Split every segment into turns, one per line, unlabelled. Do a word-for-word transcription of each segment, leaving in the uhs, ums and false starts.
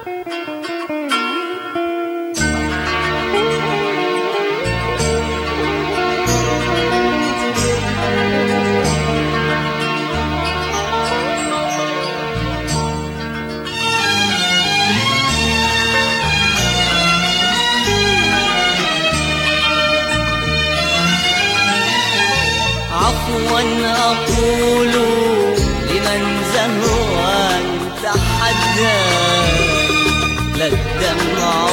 عفوا أقول لمن زهوا تحدى، لا الدمع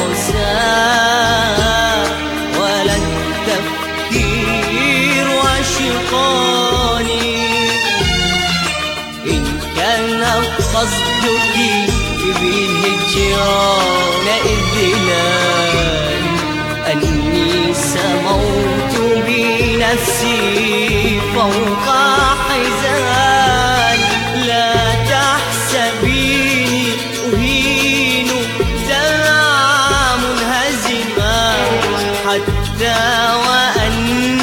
ساء ولا التفكير وشقاني. إن كان قصدك بالهجران إذلال أني سموت بنفسي فوق حزان، لا تحسبيني أهين دمعا منهزما، حتى وأن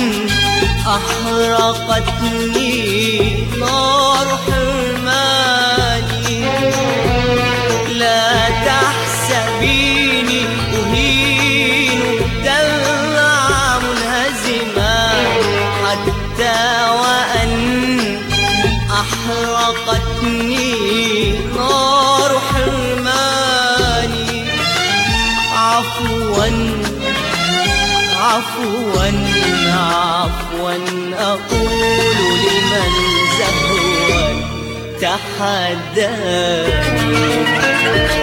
أحرقتني نار حرماني. لا تحسبيني أهين دمعا منهزما، حتى وأن أحرقتني نار حرماني. عفوا عفوا عفوا أقول لمن زهوا تحداني.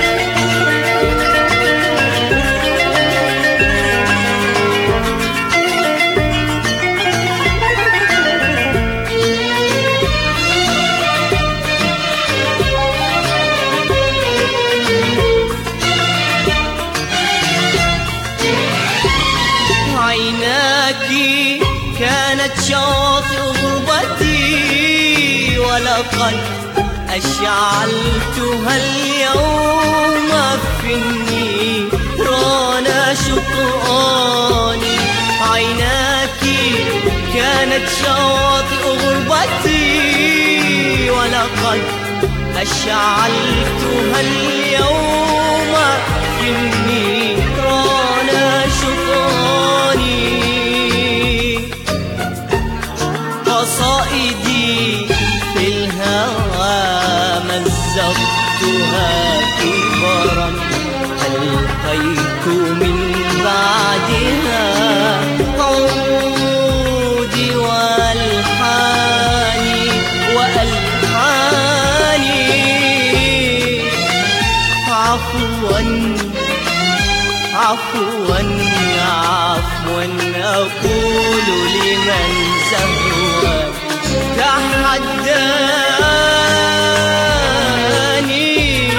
عيناك كانت شاطئ غربتي، ولقد أشعلتها اليوم في النيران شطآني. عيناك كانت شاطئ غربتي، ولقد أشعلتها اليوم في النيران شطآني. قصائدي في الهوى مزقتها كبرا، ألقيت من بعدها عودي والحاني وألحاني. عفوا عفوا عفوا أقول لمن زهوا تحداني.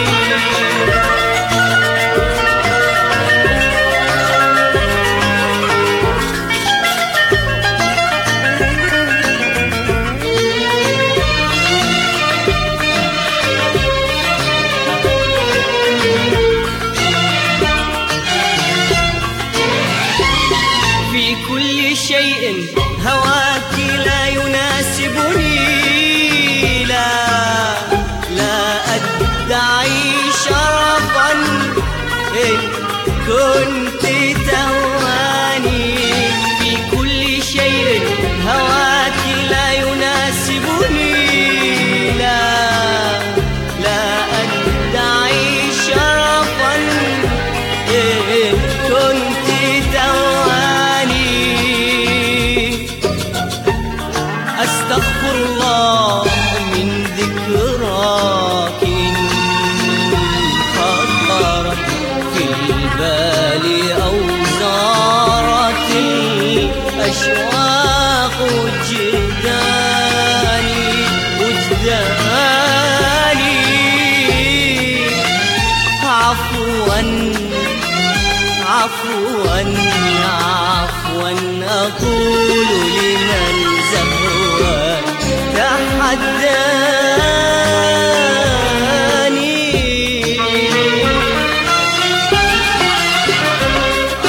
في كل شيء هواك لا يناسبني، لا لا أدعي شرفا إن كنت تهواني. في كل شيء هواك لا يناسبني، لا لا أدعي شرفا إن كنت تهواني. أستغفر الله من ذكراك إن خطرت في البال أو زارت الأشواق وجداني وجداني. عفوا عفوا عفوا أقول